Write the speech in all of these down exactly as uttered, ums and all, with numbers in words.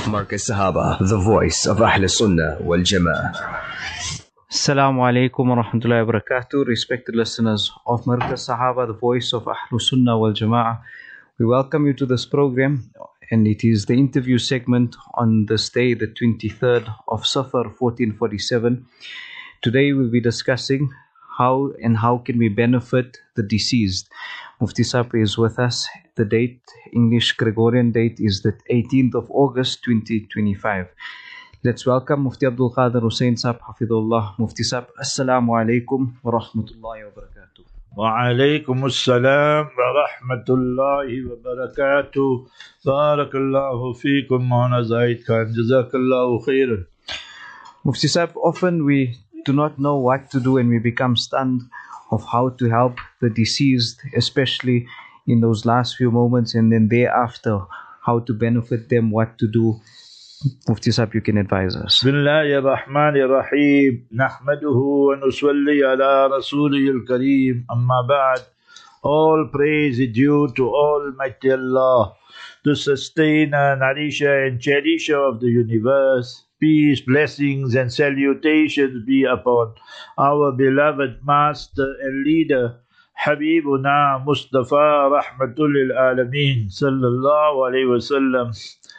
Markaz Sahaba, the voice of Ahl Sunnah wal Jama'ah. Assalamu alaikum wa rahmatullahi wa barakatuh. Respected listeners of Markaz Sahaba, the voice of Ahl Sunnah wal Jama'ah. We welcome you to this program, and it is the interview segment on this day, the twenty-third of Safar fourteen forty-seven. Today we'll be discussing how and how can we benefit the deceased. Mufti Saab is with us. The date, English Gregorian date, is the eighteenth of August twenty twenty-five. Let's welcome Mufti Abdul Qadir Hussain Saab, Hafidullah. Mufti Saab, Assalamu alaikum wa rahmatullahi wa barakatuh. Wa alaikum assalam wa rahmatullahi wa barakatuh. Barakallahu feekum, Mawlana Zaid Khan. Jazakallahu khairan. Mufti Saab, often we do not know what to do and we become stunned of how to help the deceased, especially in those last few moments, and then thereafter, how to benefit them, what to do. Mufti Saab, you can advise us. Bismillahir Rahmanir Rahim. Nahmaduhu wa nusalli ala Rasulihil Kareem. Amma ba'd. All praise is due to Almighty Allah, the sustainer, nourisher and cherisher of the universe. Peace, blessings and salutations be upon our beloved master and leader, Habibuna Mustafa Rahmatul lil Alameen Sallallahu Alaihi Wasallam.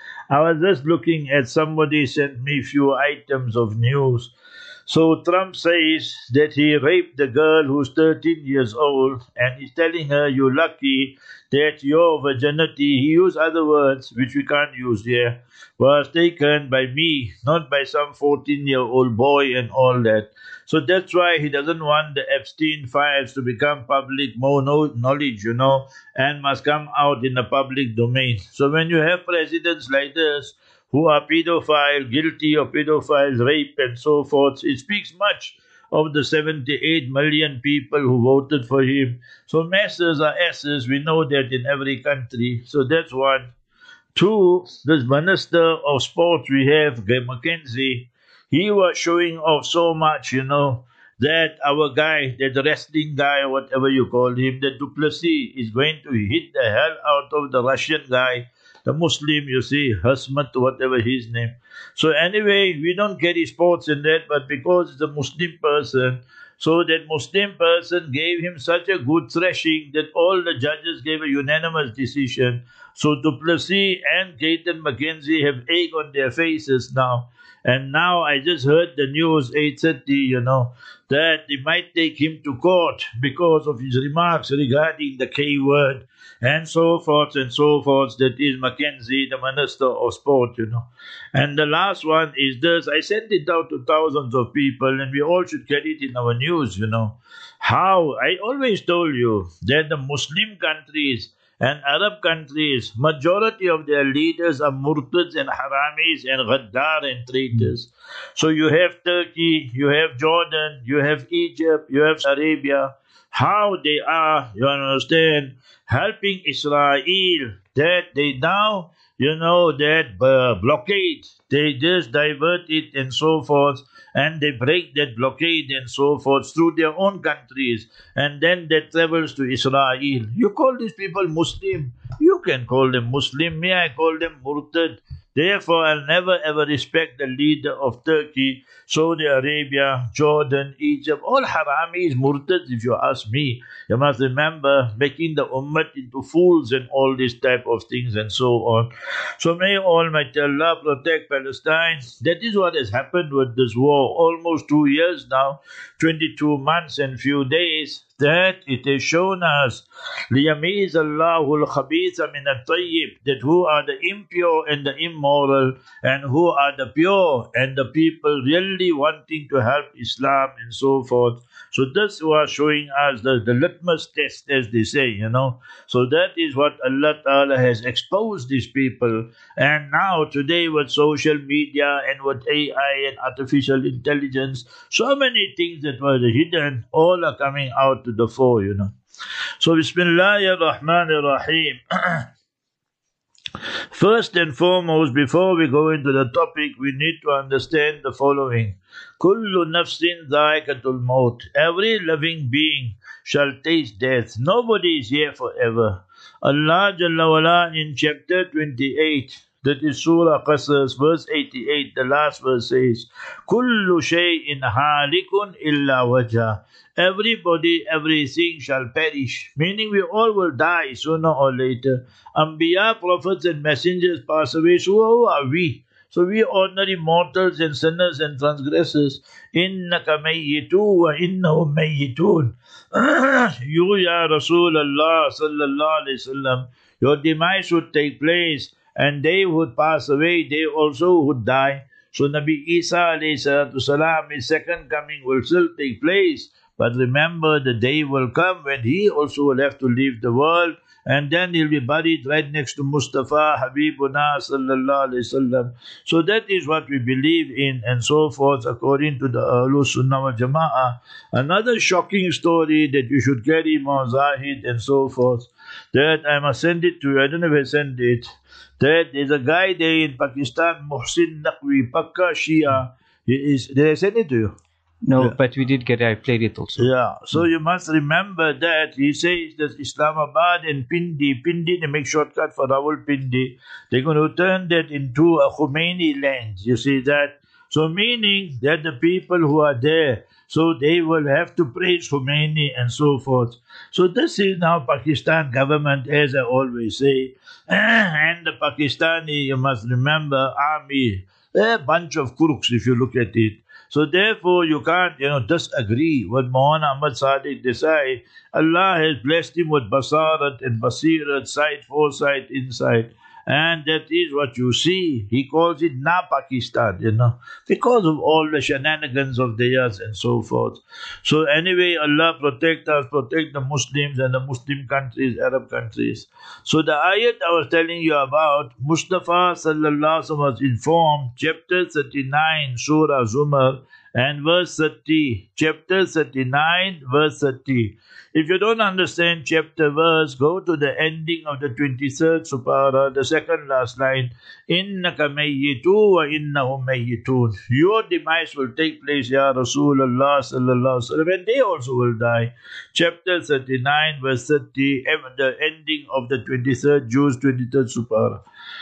I was just looking at, somebody sent me few items of news. So Trump says that he raped the girl who's thirteen years old, and he's telling her, you're lucky that your virginity, he used other words which we can't use here, was taken by me, not by some fourteen-year-old boy and all that. So that's why he doesn't want the Epstein files to become public more knowledge, you know, and must come out in the public domain. So when you have presidents like this, who are pedophile, guilty of pedophile rape and so forth, it speaks much of the seventy-eight million people who voted for him. So masses are asses, we know that in every country. So that's one. Two, this minister of sports we have, Guy McKenzie, he was showing off so much, you know, that our guy, that wrestling guy, or whatever you call him, that du Plessis is going to hit the hell out of the Russian guy, the Muslim, you see, Hasmat, whatever his name. So anyway, we don't carry sports in that, but because it's a Muslim person, so that Muslim person gave him such a good thrashing that all the judges gave a unanimous decision. So du Plessis and Gaten McKenzie have egg on their faces now. And now I just heard the news, eight thirty, you know, that they might take him to court because of his remarks regarding the K word and so forth and so forth. That is McKenzie, the Minister of Sport, you know. And the last one is this. I sent it out to thousands of people, and we all should carry it in our news, you know. How? I always told you that the Muslim countries and Arab countries, majority of their leaders are murtads and haramis and ghaddar and traitors. So you have Turkey, you have Jordan, you have Egypt, you have Arabia. How they are, you understand, helping Israel, that they now, you know, that uh, blockade, they just divert it and so forth, and they break that blockade and so forth through their own countries, and then that travels to Israel. You call these people Muslim, you can call them Muslim, me I call them Murtad. Therefore, I'll never ever respect the leader of Turkey, Saudi Arabia, Jordan, Egypt, all haramis, murtads, if you ask me. You must remember making the ummah into fools and all these type of things and so on. So may Almighty Allah protect Palestine. That is what has happened with this war. Almost two years now, twenty-two months and few days, that it has shown us لِيَمِيزَ اللَّهُ الْخَبِيثَ مِنَ الطَّيِّبِ, that who are the impure and the immoral, and who are the pure and the people really wanting to help Islam and so forth. So this was showing us the, the litmus test, as they say, you know. So that is what Allah Ta'ala has exposed these people. And now today with social media and with A I and artificial intelligence, so many things that were hidden, all are coming out to the fore, you know. So Bismillahir Rahmanir Rahim. First and foremost, before we go into the topic, we need to understand the following. Kullu nafsin dhaikatul maut. Every living being shall taste death. Nobody is here forever. Allah Jalla wala in chapter twenty-eight, That is Surah Qasas, verse eighty-eight. The last verse says, Kullu shay'in halikun illa wajha. Everybody, everything shall perish. Meaning we all will die sooner or later. Anbiya, prophets and messengers pass away. So who are we? So we ordinary mortals and sinners and transgressors. Innaka mayyitu wa innahum mayyitun. You, Ya Rasulullah sallallahu alayhi wasallam, your demise would take place and they would pass away, they also would die. So Nabi Isa alayhi salatu salam, his second coming will still take place. But remember, the day will come when he also will have to leave the world, and then he'll be buried right next to Mustafa Habibuna sallallahu alayhi wasallam. So that is what we believe in, and so forth, according to the Ahlus Sunnah wal Jama'ah. Another shocking story that you should carry more Zahid and so forth, that I must send it to you. I don't know if I send it. That there's a guy there in Pakistan, Muhsin Naqvi, Pakka Shia. He is, did I send it to you? No, Yeah. but we did get it. I played it also. Yeah, so you must remember that he says that Islamabad and Pindi, Pindi, they make shortcut for Rawalpindi. They're going to turn that into a Khomeini land. You see that? So meaning that the people who are there, so they will have to praise Khomeini and so forth. So this is now Pakistan government, as I always say. And the Pakistani, you must remember, army, they're a bunch of crooks if you look at it. So therefore you can't, you know, disagree with Maulana Ahmad Sadiq Desai. Allah has blessed him with basarat and basirat, sight, foresight, insight. And that is what you see. He calls it Na Pakistan, you know, because of all the shenanigans of the years and so forth. So anyway, Allah protect us, protect the Muslims and the Muslim countries, Arab countries. So the ayat I was telling you about, Mustafa sallallahu alaihi wasallam was informed, chapter thirty-nine, Surah Zumar, and verse thirty. Chapter thirty-nine, verse thirty. If you don't understand chapter verse, go to the ending of the twenty-third Supara, the second last line. Innaka mayyitu wa innahum mayyitun. Your demise will take place, Ya Rasulullah sallallahu alaihi wasallam, and they also will die. Chapter thirty-nine, verse thirty, the ending of the twenty-third Juz, twenty-third Supara.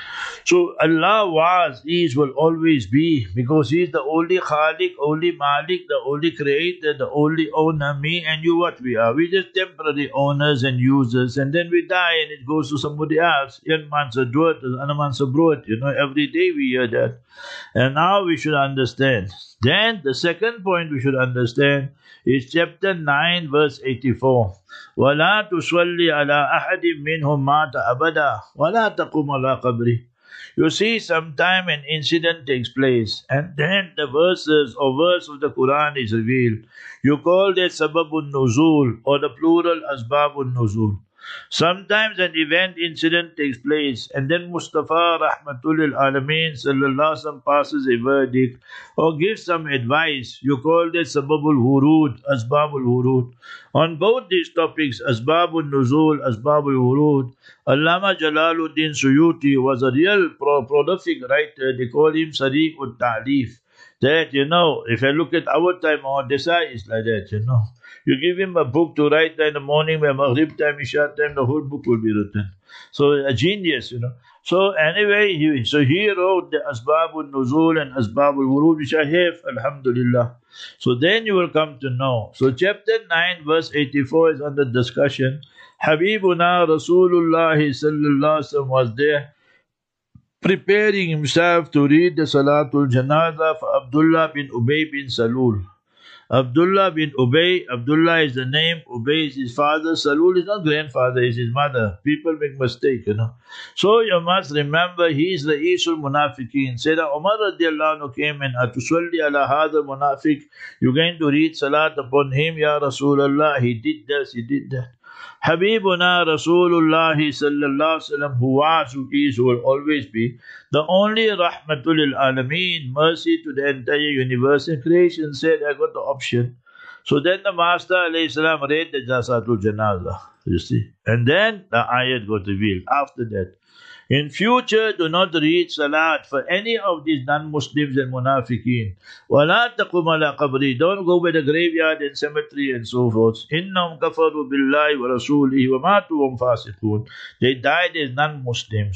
So Allah was, is, will always be, because He is the only Khaliq, only Malik, the only Creator, the only owner. Me and you, what we are? We're just temporary owners and users, and then we die and it goes to somebody else. Yan man sa duat, another man sa broad. You know, every day we hear that. And now we should understand. Then the second point we should understand is chapter nine, verse eighty-four. وَلَا تُصَلِّ عَلَىٰ أَحَدٍ مِّنْهُمْ مَاتَ أَبَدًا وَلَا تَقُمْ عَلَىٰ قَبْرِهِ. You see, sometime an incident takes place, and then the verses or verse of the Quran is revealed. You call that sababun nuzul, or the plural asbabun nuzul. Sometimes an event, incident takes place, and then Mustafa Rahmatul Alameen sallallahu alaihi wasallam passes a verdict or gives some advice. You call that sababul hurud, asbabul hurud. On both these topics, asbabul nuzul, asbabul hurud, Allama Jalaluddin Suyuti was a real pro- prolific writer. They call him Sariq ut-Ta'lif. That, you know, if I look at our time, our Desai is like that, you know. You give him a book to write in the morning, by Maghrib time, Isha time, the whole book will be written. So a genius, you know. So anyway, he, so he wrote the Asbabul Nuzul and Asbabul Wurud, which I have, Alhamdulillah. So then you will come to know. So chapter nine, verse eighty-four is under discussion. Habibuna Rasulullah sallallahu alaihi wasallam was there, preparing himself to read the Salatul Janaza for Abdullah bin Ubay bin Salul. Abdullah bin Ubay, Abdullah is the name, Ubay is his father, Salul is not grandfather, is his mother. People make mistake, you know. So you must remember, he is the Isul Munafiqeen. Sayyidina Umar radiallahu anhu came and Atusalli ala hadha munafiq, you're going to read salat upon him, Ya Rasulullah, he did this, he did that. Habibuna Rasulullah sallallahu alaihi wasallam, who was, who is, who will always be the only Rahmatul lil Alameen, mercy to the entire universe and creation, said, I got the option. So then the Master alayhi salam read the Jasatul Janazah, you see, and then the ayat got revealed. After that, in future, do not read salat for any of these non-Muslims and munafiqeen. وَلَا تَقُمْ عَلَىٰ قَبْرِهِ. Don't go by the graveyard and cemetery and so forth. إِنَّهُمْ كَفَرُوا بِاللَّهِ وَرَسُولِهِ وَمَاتُوا وَهُمْ فَاسِقُونَ. They died as non-Muslims.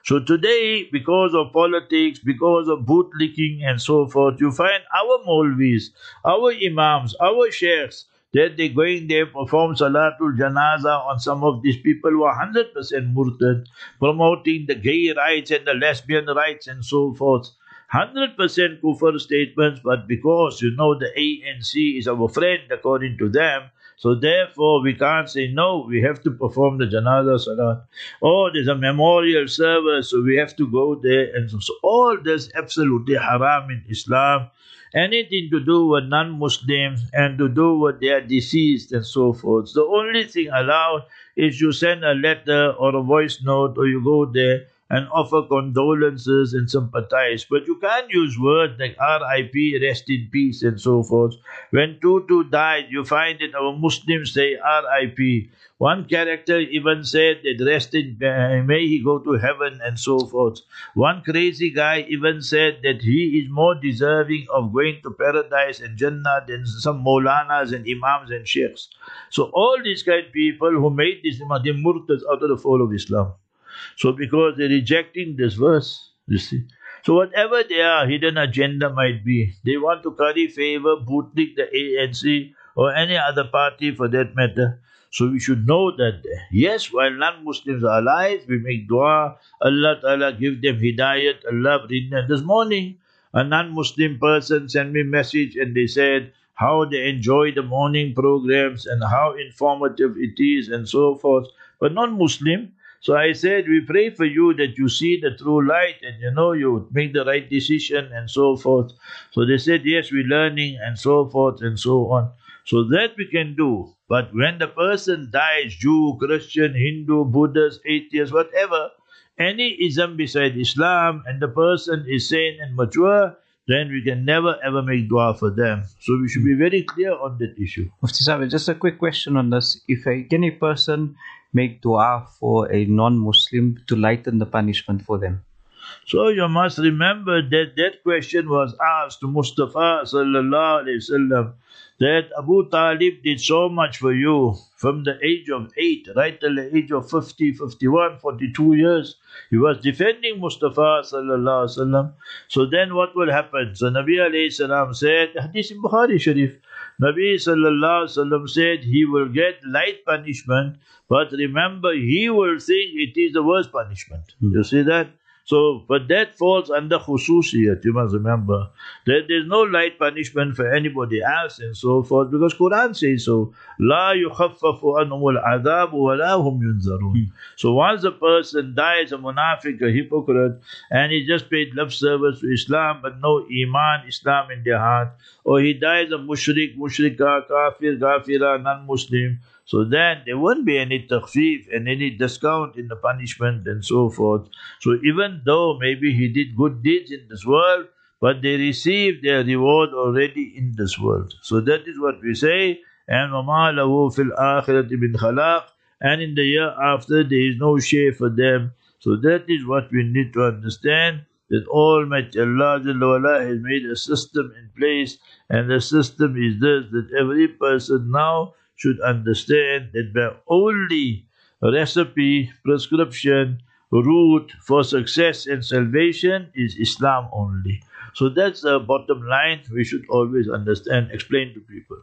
So today, because of politics, because of bootlicking and so forth, you find our Maulvis, our Imams, our Sheikhs, that they're going there perform Salatul Janaza on some of these people who are one hundred percent murtad, promoting the gay rights and the lesbian rights and so forth. one hundred percent kufr statements, but because you know the A N C is our friend according to them, so therefore we can't say no, we have to perform the Janaza Salat. Oh, there's a memorial service, so we have to go there. And so, so all this absolutely haram in Islam. Anything to do with non-Muslims and to do with their deceased and so forth. The only thing allowed is you send a letter or a voice note or you go there and offer condolences and sympathize. But you can't use words like R I P, rest in peace and so forth. When Tutu died, you find that our Muslims say R I P. One character even said that rest in, uh, may he go to heaven and so forth. One crazy guy even said that he is more deserving of going to paradise and Jannah than some Maulanas and Imams and Sheikhs. So all these kind of people who made this, they murtads out of the fold of Islam. So because they're rejecting this verse, you see. So whatever their hidden agenda might be, they want to curry favor, bootlick the A N C or any other party for that matter. So we should know that, yes, while non-Muslims are alive, we make dua, Allah Ta'ala give them hidayat, Allah bring them. This morning, a non-Muslim person sent me a message and they said how they enjoy the morning programs and how informative it is and so forth. But non-Muslim, so I said, we pray for you that you see the true light and you know you make the right decision and so forth. So they said, yes, we're learning and so forth and so on. So that we can do. But when the person dies, Jew, Christian, Hindu, Buddhist, atheist, whatever, any ism beside Islam and the person is sane and mature, then we can never ever make dua for them. So we should be very clear on that issue. Mufti Sahib, just a quick question on this. If a, can a person make dua for a non-Muslim to lighten the punishment for them? So you must remember that that question was asked to Mustafa sallallahu alaihi wasallam, that Abu Talib did so much for you from the age of eight right till the age of fifty, fifty-one, forty-two years. He was defending Mustafa sallallahu alaihi wasallam. So then what will happen? So Nabi alayhi salam said, Hadith in Bukhari Sharif, Nabi sallallahu alaihi wasallam said he will get light punishment, but remember he will think it is the worst punishment. Hmm. You see that? So, but that falls under khususiyat, you must remember. That there is no light punishment for anybody else and so forth, because Quran says so. La yukhaffafu anhumul adhab wa la hum yunzarun. So once a person dies a munafiq, a hypocrite, and he just paid love service to Islam, but no iman, Islam in their heart, or he dies a mushrik, mushrika, kafir, kafira, non-Muslim, so then there won't be any takhfif and any discount in the punishment and so forth. So even though maybe he did good deeds in this world, but they received their reward already in this world. So that is what we say. And وَمَا لَهُ فِي الْآخِرَةِ مِنْ خَلَاقٍ, and in the year after there is no share for them. So that is what we need to understand, that Almighty Allah Jalla wa'ala has made a system in place, and the system is this, that every person now should understand that the only recipe, prescription, route for success and salvation is Islam only. So that's the bottom line we should always understand, explain to people.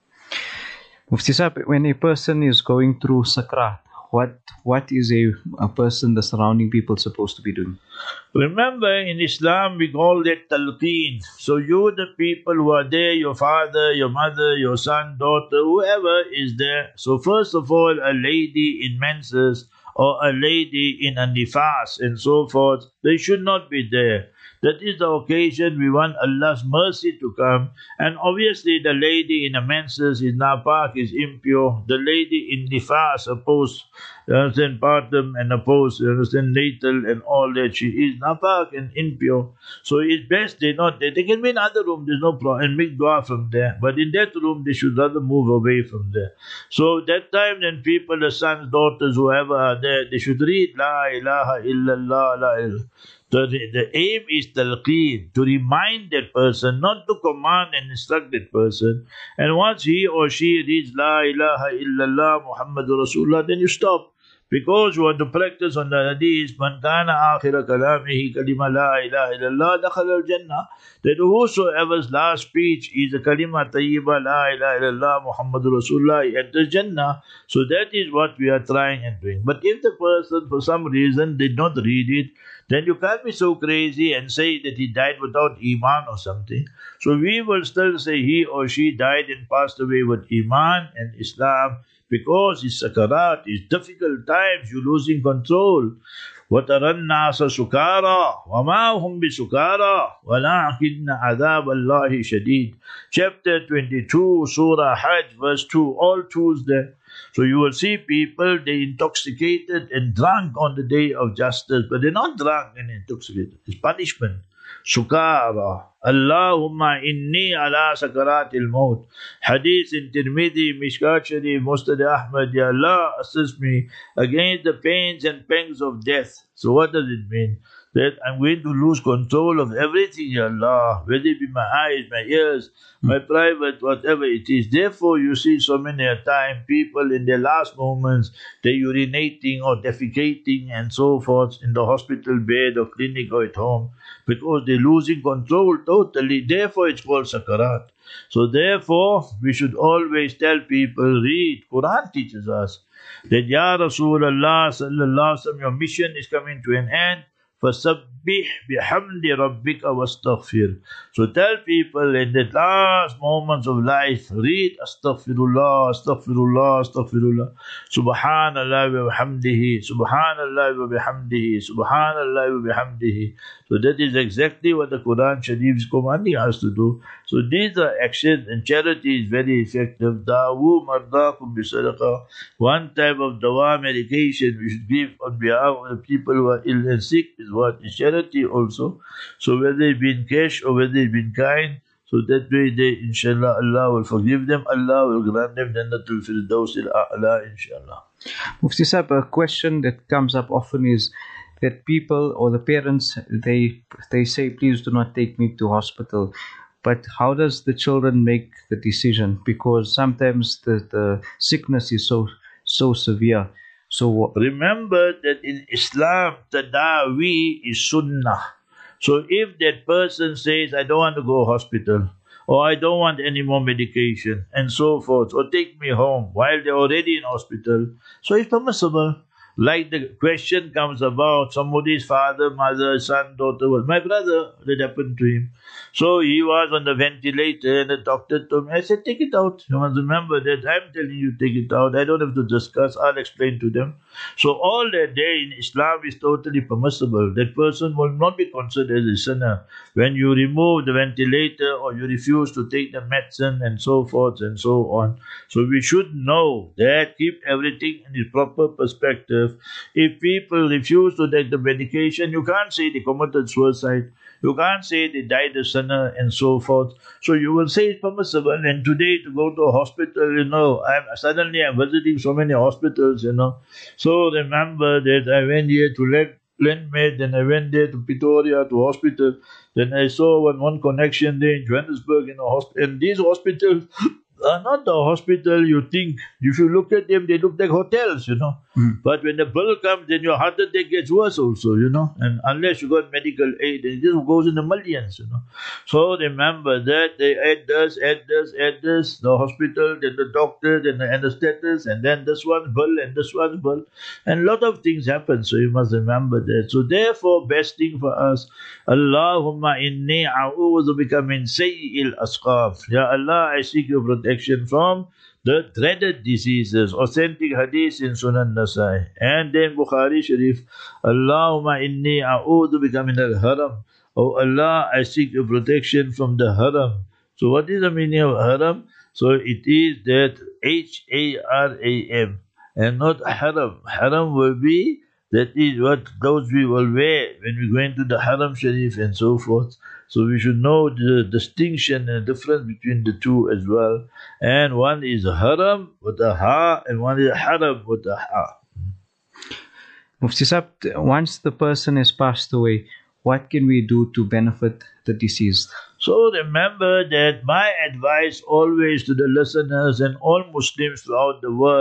Mufti Sahib, when a person is going through sakrat, what what is a, a person, the surrounding people, supposed to be doing? Remember, in Islam we call that talqeen. So you, the people who are there, your father, your mother, your son, daughter, whoever is there. So first of all, a lady in menses or a lady in a nifas and so forth, they should not be there. That is the occasion we want Allah's mercy to come. And obviously the lady in a menses is napak, is impure. The lady in nifas, opposed, you understand, partum and opposed, you understand, natal and all that, she is napak and impure. So it's best they not there. They can be in other room, there's no problem, and make dua from there. But in that room, they should rather move away from there. So that time then people, the sons, daughters, whoever are there, they should read La ilaha illallah, la ilaha. The, the aim is talqeen, to remind that person, not to command and instruct that person. And once he or she reads La ilaha illallah Muhammadur Rasulullah, then you stop. Because you want to practice on the hadith, man kana akhira kalamihi kalima la ilaha illallah dakhala al-jannah, that whosoever's last speech is a kalima tayyiba la ilaha illallah Muhammadur Rasulullah, he enters Jannah. So that is what we are trying and doing. But if the person for some reason did not read it, then you can't be so crazy and say that he died without Iman or something. So we will still say he or she died and passed away with Iman and Islam, because it's sakarat, it's difficult times, you're losing control. وَتَرَى النَّاسَ سُكَارَى وَمَا هُمْ بِسُكَارَى وَلَكِنَّ عَذَابَ اللَّهِ شَدِيد. Chapter twenty-two, Surah Hajj, verse two, all twos there. So you will see people, they intoxicated and drunk on the day of justice, but they're not drunk and intoxicated. It's punishment. Sukara. Allahumma inni ala sakaratil maut. Hadith in Tirmidhi, Mishkat Sharif, Musnad Ahmad. Ya Allah, assist me against the pains and pangs of death. So what does it mean? That I'm going to lose control of everything, Ya Allah, whether it be my eyes, my ears, my private, whatever it is. Therefore, you see so many a time people in their last moments, they're urinating or defecating and so forth in the hospital bed or clinic or at home, because they're losing control totally. Therefore, it's called sakarat. So therefore, we should always tell people, read. Quran teaches us that, Ya Rasulullah sallallahu alaihi wasallam, your mission is coming to an end. فَسَبِّحْ بِحَمْدِ رَبِّكَ وَاسْتَغْفِرْ. So tell people in the last moments of life, read Astaghfirullah, Astaghfirullah, Astaghfirullah. Subhanallah wa bihamdihi, Subhanallah wa bihamdihi, Subhanallah wa bihamdihi. So that is exactly what the Quran Sharif is commanding us to do. So these are actions, and charity is very effective. Dawu mardakum bisadaqa. One type of dawa, medication we should give on behalf of the people who are ill and sick is what is charity also. So whether it be in cash or whether it be in kind, so that way they, inshallah, Allah will forgive them, Allah will grant them Jannatul Firdaus al-A'la, inshallah. Mufti Sahib, a question that comes up often is that people or the parents, they they say, please do not take me to hospital. But how does the children make the decision? Because sometimes the, the sickness is so so severe. So remember that in Islam, tadawi is sunnah. So if that person says, I don't want to go to hospital, or I don't want any more medication, and so forth, or take me home while they're already in hospital, so it's permissible. Like the question comes about somebody's father, mother, son, daughter, was my brother, that happened to him. So he was on the ventilator and the doctor told me, I said, take it out. You must remember that I'm telling you, take it out. I don't have to discuss. I'll explain to them. So all that day in Islam is totally permissible. That person will not be considered as a sinner when you remove the ventilator or you refuse to take the medicine and so forth and so on. So we should know that, keep everything in its proper perspective. If people refuse to take the medication, you can't say they committed suicide. You can't say they died a sinner and so forth. So you will say it's permissible. And today to go to a hospital, you know, I'm suddenly I'm visiting so many hospitals, you know. So remember that I went here to let Landmate, then I went there to Pretoria to hospital. Then I saw one, one connection there in Johannesburg in a hospital. And these hospitals are not the hospital you think. If you look at them, they look like hotels, you know. Mm. But when the bill comes, then your heart attack gets worse also, you know. And unless you got medical aid, it just goes in the millions, you know. So remember that they add this, add this, add this, the hospital, then the doctor, then the anesthetist, and then this one's bill and this one's bill. And a lot of things happen, so you must remember that. So therefore, best thing for us, Allahumma inni a'udhu bika min sayyi'il asqaf. Ya Allah, I seek your protection from the dreaded diseases. Authentic hadith in Sunan Nasai. And then Bukhari Sharif, Allahumma inni a'udhu bika min al-haram. Oh Allah, I seek your protection from the haram. So what is the meaning of haram? So it is that H A R A M and not haram. Haram will be, that is what clothes we will wear when we go into the Haram Sharif and so forth. So we should know the distinction and difference between the two as well. And one is haram with a ha, and one is haram with a ha. Mufti Sahib, once the person has passed away, what can we do to benefit the deceased? So remember that my advice always to the listeners and all Muslims throughout the world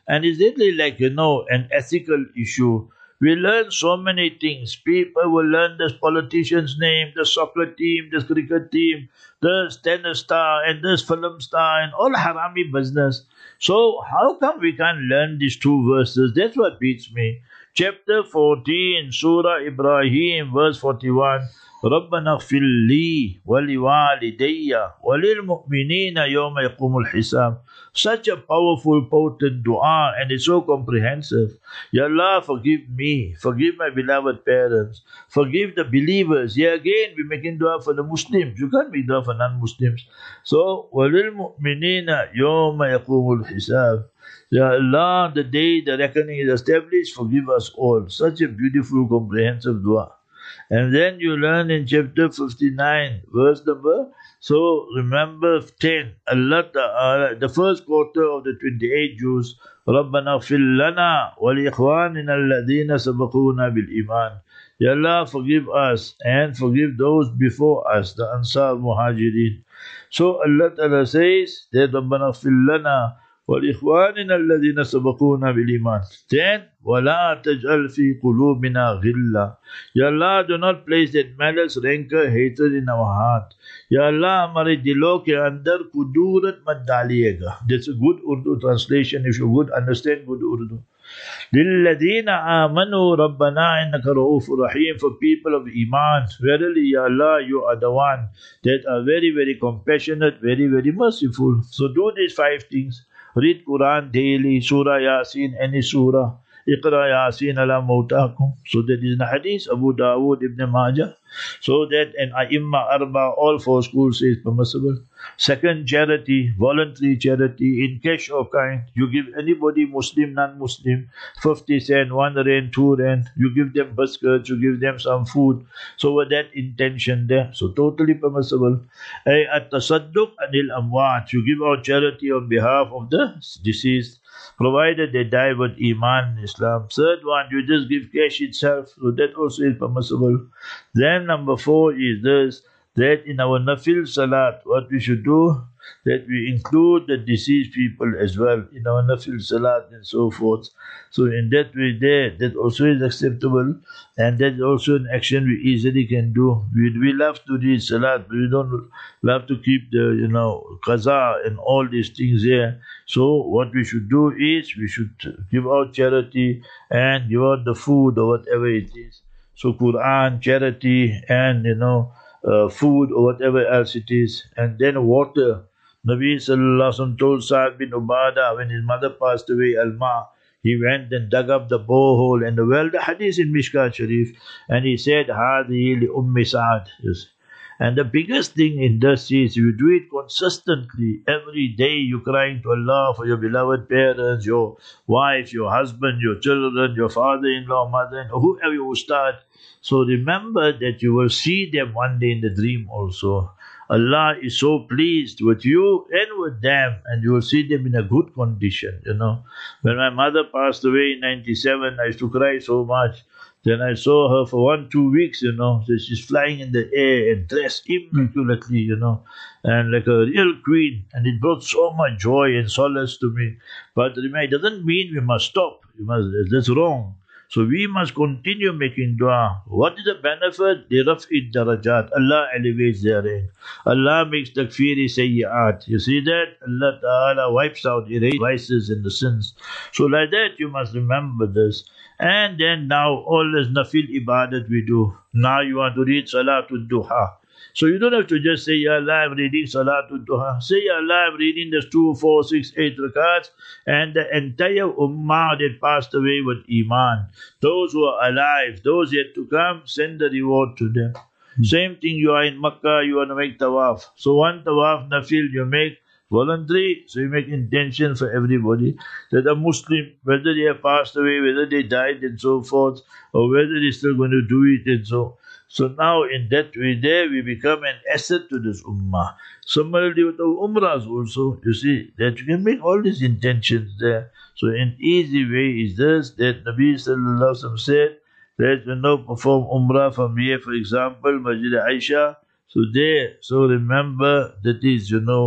And it's really like, you know, an ethical issue. We learn so many things. People will learn this politician's name, the soccer team, this cricket team, this tennis star, and this film star, and all harami business. So how come we can't learn these two verses? That's what beats me. Chapter fourteen, Surah Ibrahim, verse forty-one. رَبَّنَا اغْفِرْ لِي وَلِوَالِدَيَّ وَلِلْمُؤْمِنِينَ يَوْمَ يَقُومُ الْحِسَابِ. Such a powerful, potent dua, and it's so comprehensive. Ya Allah, forgive me, forgive my beloved parents, forgive the believers. Here again, we're making dua for the Muslims. You can't make dua for non-Muslims. So, وَلِلْمُؤْمِنِينَ يَوْمَ يَقُومُ الْحِسَابِ. Ya Allah, the day the reckoning is established, forgive us all. Such a beautiful, comprehensive dua. And then you learn in chapter fifty-nine, verse number, so remember ten, Allah Ta'ala, the first quarter of the twenty-eight Juz, رَبَّنَا اغْفِرْ لَنَا وَلِإِخْوَانِنَا الَّذِينَ سَبَقُونَا بِالْإِيمَانِ. Ya Allah, forgive us and forgive those before us, the Ansar Muhajirin. So Allah Ta'ala says that رَبَّنَا اغْفِرْ لَنَا وَلِإِخْوَانِنَا الَّذِينَ سَبَقُونَا بِالْإِيمَانِ. Then, وَلَا تَجْعَلْ فِي قُلُوبِنَا غِلًّا. Ya Allah, do not place that malice, rancor, hatred in our heart. Ya Allah, हमारे दिलों के अंदर कुदूरत मत डालिएगा. That's a good Urdu translation if you would understand good Urdu. لِلَّذِينَ آمَنُوا رَبَّنَا إِنَّكَ رَؤُوفٌ رَحِيمٌ. For people of Iman, verily, Ya Allah, you are the one that are very, very compassionate, very, very merciful. So do these five things. Read Quran daily, Surah Yasin, any surah. Iqra Yasin ala mawtakum. So that is in the hadith, Abu Dawood, Ibn Majah. So that an Aimma Arba, all four schools say is permissible. Second, charity, voluntary charity, in cash or kind. You give anybody, Muslim, non-Muslim, fifty cent, one rand, two rand. You give them biscuits, you give them some food. So with that intention there, so totally permissible. Ay at-tasadduq anil amwat. You give out charity on behalf of the deceased, provided they die with Iman in Islam. Third one, you just give cash itself, so that also is permissible. Then number four is this, that in our nafil salat, what we should do, that we include the deceased people as well in our nafil salat and so forth. So in that way there, that also is acceptable, and that's also an action we easily can do. We, we love to read salat, but we don't love to keep the, you know, qaza and all these things there. So what we should do is, we should give out charity and give out the food or whatever it is. So Quran, charity, and, you know, uh, food or whatever else it is. And then water. Nabi Sallallahu Alaihi Wasallam told Sa'ad bin Ubadah when his mother passed away, Al-Ma, he went and dug up the borehole and the well, the hadith in Mishkat Sharif, and he said, Hadi li Ummi Sa'ad. Yes. And the biggest thing in this is, you do it consistently. Every day you're crying to Allah for your beloved parents, your wife, your husband, your children, your father-in-law, mother-in-law, whoever you start. So remember that you will see them one day in the dream also. Allah is so pleased with you and with them, and you will see them in a good condition, you know. When my mother passed away in ninety-seven, I used to cry so much. Then I saw her for one, two weeks, you know. So she's flying in the air and dressed immaculately, you know, and like a real queen. And it brought so much joy and solace to me. But it doesn't mean we must stop. We must, that's wrong. So we must continue making dua. What is the benefit? The raf'id darajat. Allah elevates their rank. Allah makes takfiri sayyi'at. You see that? Allah Ta'ala wipes out the vices and the sins. So like that you must remember this. And then now all this nafil ibadat we do. Now you want to read Salatul Duha. So you don't have to just say, Ya Allah, I'm reading Salatul Duha. Say, Ya Allah, I'm reading this two, four, six, eight rakats, and the entire ummah that passed away with Iman. Those who are alive, those yet to come, send the reward to them. Mm-hmm. Same thing, you are in Makkah, you want to make tawaf. So one tawaf nafil you make voluntary, so you make intention for everybody. That a Muslim, whether they have passed away, whether they died and so forth, or whether they're still going to do it and so. So now in that way there, we become an asset to this ummah. Similarly with the umrahs also, you see, that you can make all these intentions there. So an easy way is this, that Nabi Sallallahu Alaihi Wasallam said, that you know, perform umrah from here, for example, Masjid Aisha. So there, so remember that is, you know,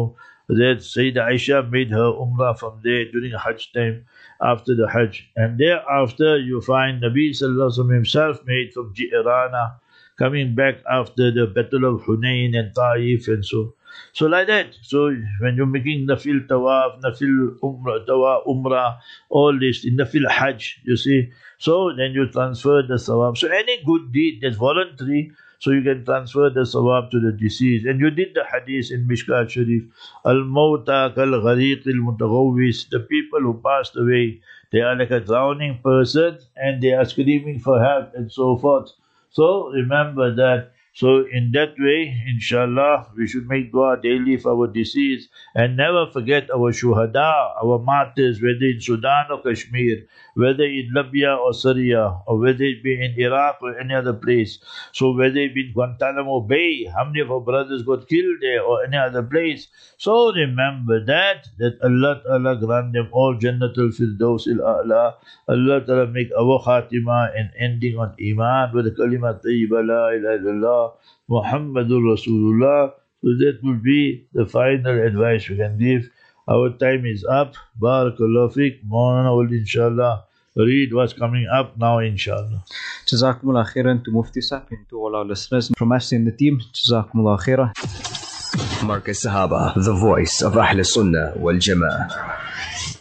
that Sayyidah Aisha made her Umrah from there during Hajj time after the Hajj. And thereafter you find Nabi Sallallahu Alaihi Wasallam himself made from Ji'rana, coming back after the Battle of Hunayn and Taif and so. So like that. So when you're making Nafil Tawaf, Nafil Umrah, Tawaf, Umrah, all this, in Nafil Hajj, you see. So then you transfer the Sawab. So any good deed that's voluntary, so you can transfer the sawab to the deceased. And you did the hadith in Mishkat Sharif. Al-Mawta kal-Ghariq al-Mutaghawwis. The people who passed away, they are like a drowning person and they are screaming for help and so forth. So remember that. So in that way, inshallah, we should make dua daily for our deceased and never forget our shuhada, our martyrs, whether in Sudan or Kashmir, whether in Libya or Syria, or whether it be in Iraq or any other place. So whether it be in Guantanamo Bay, how many of our brothers got killed there, or any other place. So remember that, that Allah Ta'ala grant them all Jannatul Firdaus il-A'la. Allah Ta'ala make our khatima and ending on Iman with the Kalimat Tayyiba La ilaha illallah Muhammadur Rasulullah. So that will be the final advice we can give. Our time is up. Barakallahu fiqh. Maulana will inshallah read what's coming up now, inshallah. Jazakumullah khairan to Mufti Sahib and to all our listeners. From us in the team, Jazakumullah khairan. Markaz Sahaba, the voice of Ahl Sunnah wal Jama'ah.